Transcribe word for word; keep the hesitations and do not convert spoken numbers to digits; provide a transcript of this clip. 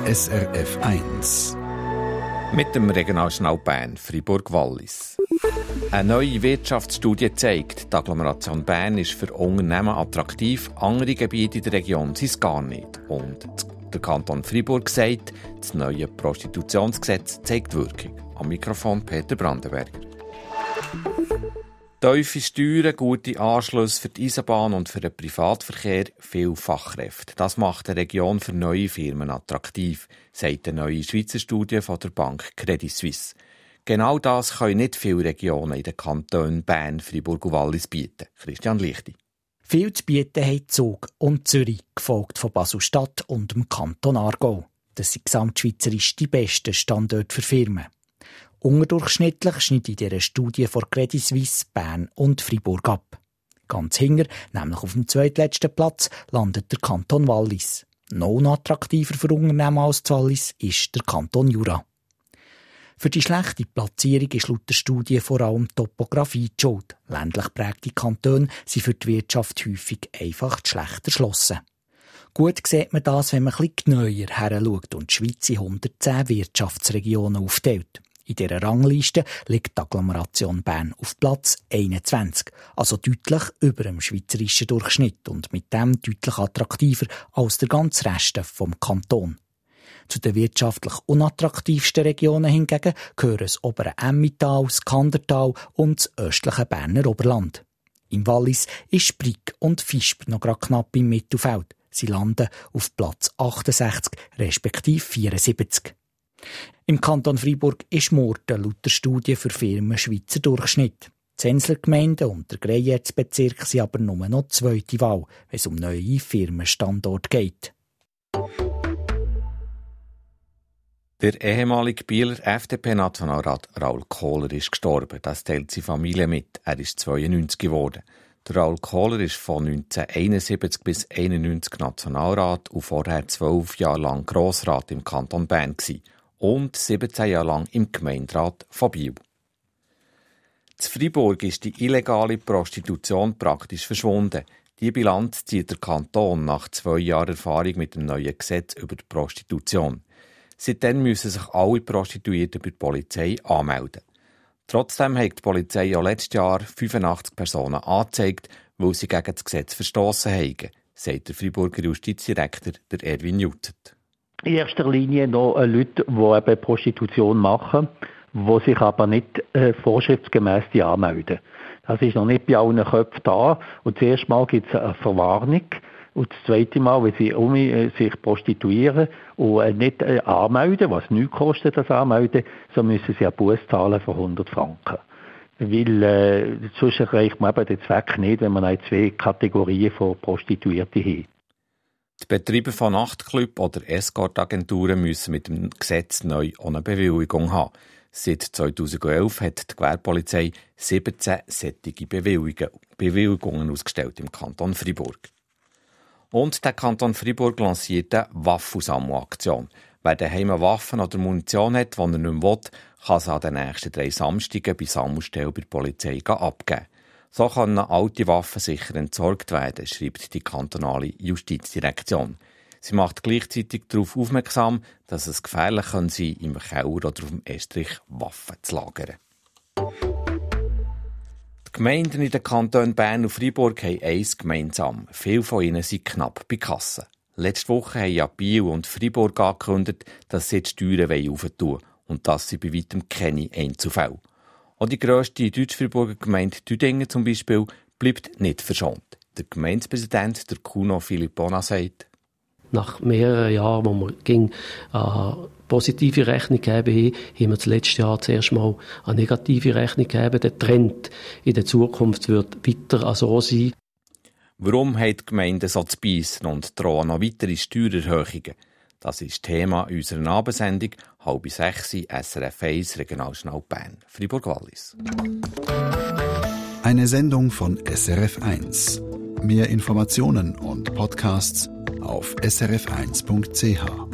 S R F eins. Mit dem Regionaljournal Bern, Fribourg-Wallis. Eine neue Wirtschaftsstudie zeigt, die Agglomeration Bern ist für Unternehmen attraktiv, andere Gebiete in der Region sind es gar nicht. Und der Kanton Fribourg sagt, das neue Prostitutionsgesetz zeigt Wirkung. Am Mikrofon Peter Brandenberger. Tiefe Steuern, gute Anschlüsse für die Eisenbahn und für den Privatverkehr, viele Fachkräfte. Das macht eine Region für neue Firmen attraktiv, sagt eine neue Schweizer Studie von der Bank Credit Suisse. Genau das können nicht viele Regionen in den Kantonen Bern, Fribourg und Wallis bieten. Christian Lichti. Viel zu bieten haben Zug und Zürich, gefolgt von Basel-Stadt und dem Kanton Aargau. Das sind gesamtschweizerisch die besten Standorte für Firmen. Unterdurchschnittlich schneidet in dieser Studie von Credit Suisse Bern und Fribourg ab. Ganz hinger, nämlich auf dem zweitletzten Platz, landet der Kanton Wallis. Noch unattraktiver für Unternehmen als Wallis ist der Kanton Jura. Für die schlechte Platzierung ist laut der Studie vor allem die Topografie die Schuld. Ländlich geprägte Kantone sind für die Wirtschaft häufig einfach schlecht erschlossen. Gut sieht man das, wenn man ein bisschen genauer heranschaut und die Schweiz in hundertzehn Wirtschaftsregionen aufteilt. In dieser Rangliste liegt die Agglomeration Bern auf Platz einundzwanzig, also deutlich über dem schweizerischen Durchschnitt und mit dem deutlich attraktiver als der ganze Rest vom Kanton. Zu den wirtschaftlich unattraktivsten Regionen hingegen gehören das obere Emmental, das Kandertal und das östliche Berner Oberland. Im Wallis ist Brig und Visp noch gerade knapp im Mittelfeld. Sie landen auf Platz achtundsechzig respektive vierundsiebzig. Im Kanton Fribourg ist Murten laut der Studie für Firmen Schweizer Durchschnitt. Die Zenslergemeinden und der Greyerz-Bezirk sind aber nur noch zweite Wahl, wenn es um neue Firmenstandorte geht. Der ehemalige Bieler F D P-Nationalrat Raul Kohler ist gestorben. Das teilt seine Familie mit. Er ist zweiundneunzig geworden. Der Raul Kohler ist von neunzehnhunderteinundsiebzig bis einundneunzig Nationalrat und vorher zwölf Jahre lang Grossrat im Kanton Bern gewesen. Und siebzehn Jahre lang im Gemeinderat von Biel. In Fribourg ist die illegale Prostitution praktisch verschwunden. Die Bilanz zieht der Kanton nach zwei Jahren Erfahrung mit dem neuen Gesetz über die Prostitution. Seitdem müssen sich alle Prostituierten bei der Polizei anmelden. Trotzdem hat die Polizei auch letztes Jahr fünfundachtzig Personen angezeigt, weil sie gegen das Gesetz verstossen haben, sagt der Friburger Justizdirektor der Erwin Jutzet. In erster Linie noch Leute, die eben Prostitution machen, die sich aber nicht äh, vorschriftsgemäss anmelden. Das ist noch nicht bei allen Köpfen da. Und das erste Mal gibt es eine Verwarnung. Und das zweite Mal, wenn sie um, äh, sich prostituieren und äh, nicht äh, anmelden, was nichts kostet, das Anmelden, so müssen sie einen Buß zahlen von hundert Franken. Weil äh, sonst erreicht man eben den Zweck nicht, wenn man eine zwei Kategorien von Prostituierten hat. Die Betreiber von Nachtclubs oder Escort-Agenturen müssen mit dem Gesetz neu ohne Bewilligung haben. Seit zweitausendelf hat die Gewerbepolizei siebzehn solche Bewilligungen ausgestellt im Kanton Fribourg. Und der Kanton Fribourg lanciert eine Waffensammelaktion. Wer daheim Waffen oder Munition hat, die er nicht mehr will, kann sie an den nächsten drei Samstagen bei Sammelstellen bei der Polizei abgeben. So können alte Waffen sicher entsorgt werden, schreibt die kantonale Justizdirektion. Sie macht gleichzeitig darauf aufmerksam, dass es gefährlich sein kann, im Keller oder auf dem Estrich Waffen zu lagern. Die Gemeinden in den Kantonen Bern und Fribourg haben eins gemeinsam. Viele von ihnen sind knapp bei Kasse. Letzte Woche haben ja Biel und Fribourg angekündigt, dass sie die Steuern aufentun wollen und das sind bei weitem keine Einzelfälle. Auch die grösste Deutsch-Friburger Gemeinde Düdingen zum Beispiel bleibt nicht verschont. Der Gemeindepräsident, der Kuno Filippona, sagt: Nach mehreren Jahren, wo wir gegen äh, positive Rechnung gegeben haben, haben wir das letzte Jahr zuerst mal eine negative Rechnung gegeben. Der Trend in der Zukunft wird weiter so sein. Warum haben die Gemeinden so zu beißen und drohen noch weitere Steuererhöhungen? Das ist Thema unserer Abendsendung, halb sechs, S R F eins, Regionaljournal Bern, Fribourg-Wallis. Eine Sendung von S R F eins. Mehr Informationen und Podcasts auf s r f eins punkt c h.